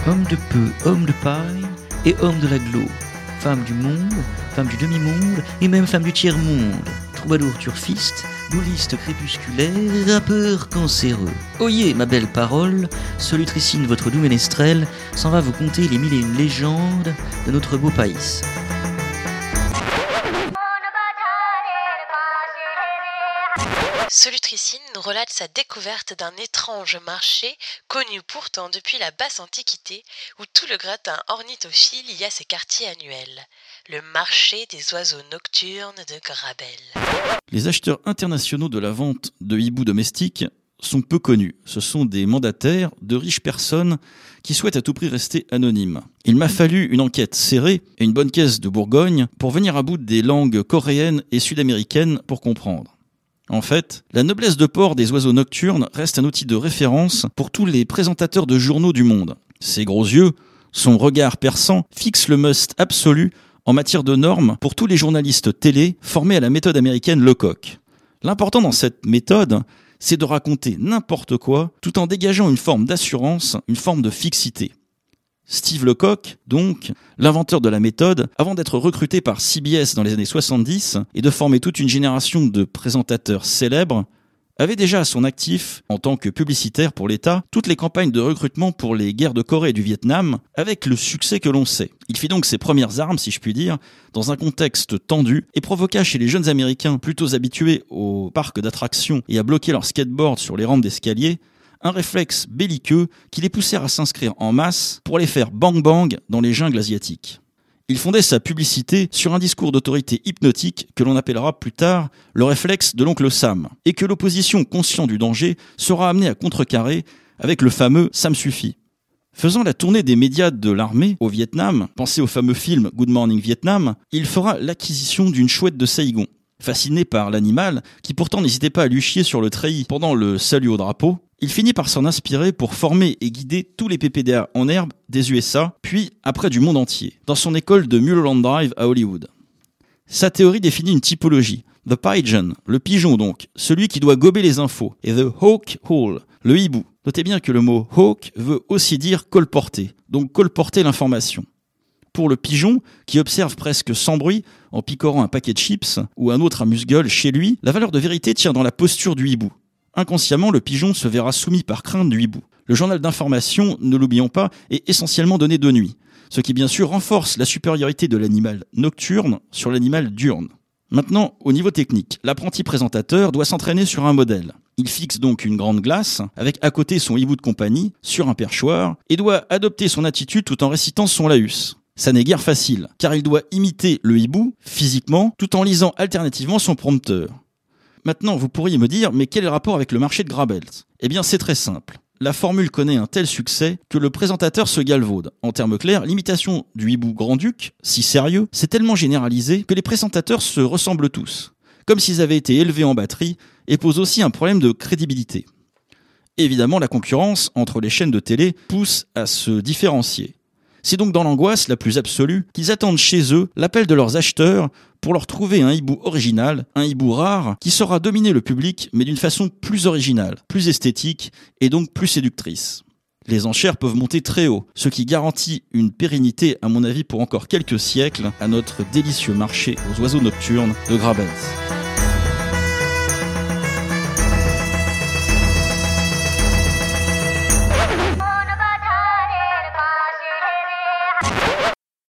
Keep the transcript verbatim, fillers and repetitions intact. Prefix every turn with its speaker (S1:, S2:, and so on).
S1: Homme de peu, homme de paille et homme de l'agglo. Femme du monde, femme du demi-monde et même femme du tiers-monde. Troubadour turfiste, bouliste crépusculaire et rappeur cancéreux. Oyez, ma belle parole, Solutricine, votre doux ménestrel, s'en va vous conter les mille et une légendes de notre beau pays.
S2: Solutricine nous relate sa découverte d'un étrange marché, connu pourtant depuis la basse antiquité, où tout le gratin ornithophile y a ses quartiers annuels. Le marché des oiseaux nocturnes de Grabel.
S3: Les acheteurs internationaux de la vente de hiboux domestiques sont peu connus. Ce sont des mandataires, de riches personnes qui souhaitent à tout prix rester anonymes. Il m'a fallu une enquête serrée et une bonne caisse de Bourgogne pour venir à bout des langues coréennes et sud-américaines pour comprendre. En fait, la noblesse de port des oiseaux nocturnes reste un outil de référence pour tous les présentateurs de journaux du monde. Ses gros yeux, son regard perçant, fixent le must absolu en matière de normes pour tous les journalistes télé formés à la méthode américaine Lecoq. L'important dans cette méthode, c'est de raconter n'importe quoi tout en dégageant une forme d'assurance, une forme de fixité. Steve Lecoq, donc, l'inventeur de la méthode, avant d'être recruté par C B S dans les années soixante-dix et de former toute une génération de présentateurs célèbres, avait déjà à son actif, en tant que publicitaire pour l'État, toutes les campagnes de recrutement pour les guerres de Corée et du Vietnam, avec le succès que l'on sait. Il fit donc ses premières armes, si je puis dire, dans un contexte tendu et provoqua chez les jeunes Américains plutôt habitués aux parcs d'attractions et à bloquer leur skateboard sur les rampes d'escalier, un réflexe belliqueux qui les poussèrent à s'inscrire en masse pour les faire bang-bang dans les jungles asiatiques. Il fondait sa publicité sur un discours d'autorité hypnotique que l'on appellera plus tard le réflexe de l'oncle Sam, et que l'opposition consciente du danger sera amenée à contrecarrer avec le fameux « ça me suffit ». Faisant la tournée des médias de l'armée au Vietnam, pensez au fameux film Good Morning Vietnam, il fera l'acquisition d'une chouette de Saigon. Fasciné par l'animal, qui pourtant n'hésitait pas à lui chier sur le treillis pendant le salut au drapeau, il finit par s'en inspirer pour former et guider tous les P P D A en herbe des U S A, puis après du monde entier, dans son école de Mulholland Drive à Hollywood. Sa théorie définit une typologie. The pigeon, le pigeon donc, celui qui doit gober les infos, et the hawk owl, le hibou. Notez bien que le mot hawk veut aussi dire colporter, donc colporter l'information. Pour le pigeon, qui observe presque sans bruit, en picorant un paquet de chips ou un autre amuse-gueule chez lui, la valeur de vérité tient dans la posture du hibou. Inconsciemment, le pigeon se verra soumis par crainte du hibou. Le journal d'information, ne l'oublions pas, est essentiellement donné de nuit, ce qui bien sûr renforce la supériorité de l'animal nocturne sur l'animal diurne. Maintenant, au niveau technique, l'apprenti présentateur doit s'entraîner sur un modèle. Il fixe donc une grande glace, avec à côté son hibou de compagnie, sur un perchoir, et doit adopter son attitude tout en récitant son laïus. Ça n'est guère facile, car il doit imiter le hibou, physiquement, tout en lisant alternativement son prompteur. Maintenant, vous pourriez me dire, mais quel est le rapport avec le marché de Grabels ? Eh bien, c'est très simple. La formule connaît un tel succès que le présentateur se galvaude. En termes clairs, l'imitation du hibou grand-duc, si sérieux, c'est tellement généralisé que les présentateurs se ressemblent tous, comme s'ils avaient été élevés en batterie, et pose aussi un problème de crédibilité. Évidemment, la concurrence entre les chaînes de télé pousse à se différencier. C'est donc dans l'angoisse la plus absolue qu'ils attendent chez eux l'appel de leurs acheteurs pour leur trouver un hibou original, un hibou rare, qui saura dominer le public, mais d'une façon plus originale, plus esthétique et donc plus séductrice. Les enchères peuvent monter très haut, ce qui garantit une pérennité, à mon avis, pour encore quelques siècles à notre délicieux marché aux oiseaux nocturnes de Grabels.